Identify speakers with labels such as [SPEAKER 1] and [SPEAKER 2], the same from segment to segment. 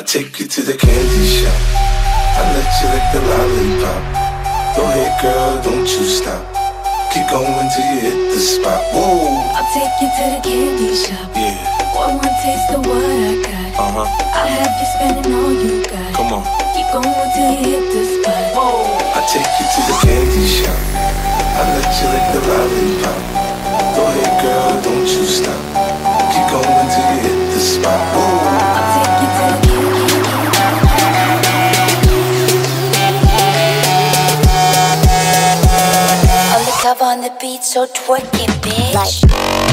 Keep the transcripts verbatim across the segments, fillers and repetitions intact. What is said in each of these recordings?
[SPEAKER 1] I take you to the candy shop. I let you lick the lollipop. Go ahead, girl, don't you stop. Keep going till you hit the spot. Whoa.
[SPEAKER 2] I'll take you to the candy shop.
[SPEAKER 1] Yeah.
[SPEAKER 2] One more taste of what I got.
[SPEAKER 1] Uh-huh.
[SPEAKER 2] I'll have you spending all you got.
[SPEAKER 1] Come on.
[SPEAKER 2] Keep going till you hit the spot. Whoa.
[SPEAKER 1] I take you to the candy shop. I let you lick the lollipop. Go ahead, girl, don't you stop. Keep going till you hit the spot. Whoa.
[SPEAKER 2] I'll take you to the candy shop.
[SPEAKER 3] On the cover, on the beat, so twerk it, bitch. Like.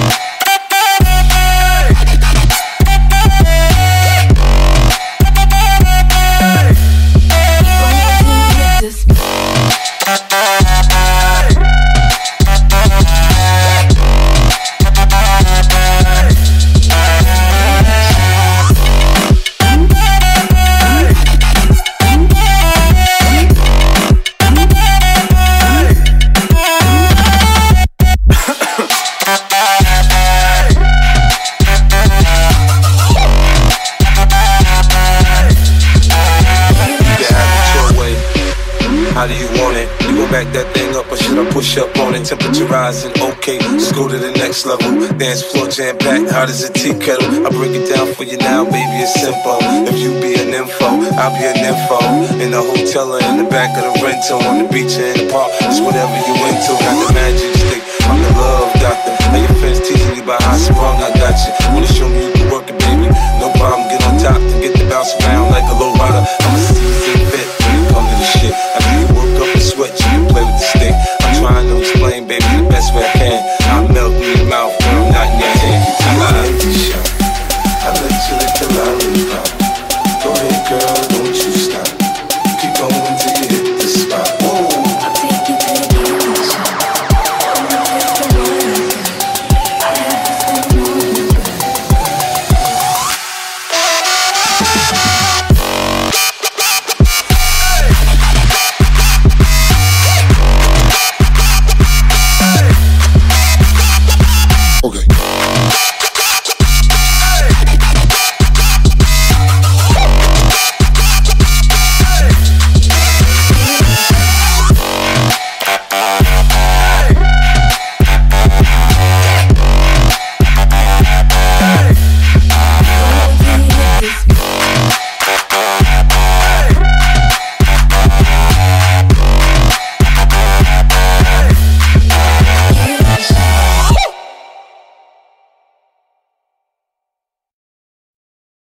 [SPEAKER 1] How do you want it? You gon' back that thing up or should I push up on it? Temperature rising, okay, let's go to the next level. Dance floor jam packed, hot as a tea kettle. I break it down for you now, baby, it's simple. If you be an info, I'll be an info. In the hotel or in the back of the rental, on the beach or in the park, it's whatever you into. Got the magic stick, I'm the love doctor. How your friends teasing you about how sprung I got you. Wanna show me you